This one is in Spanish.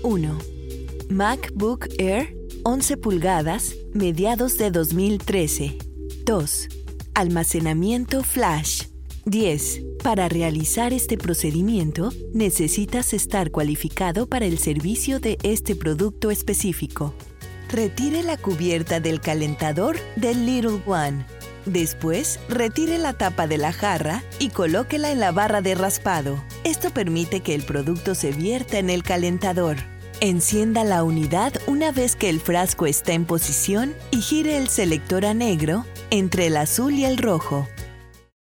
1. MacBook Air 11 pulgadas, mediados de 2013. 2. Almacenamiento flash. 10. Para realizar este procedimiento, necesitas estar cualificado para el servicio de este producto específico. Retire la cubierta del calentador del Little One. Después, retire la tapa de la jarra y colóquela en la barra de raspado. Esto permite que el producto se vierta en el calentador. Encienda la unidad una vez que el frasco está en posición y gire el selector a negro entre el azul y el rojo.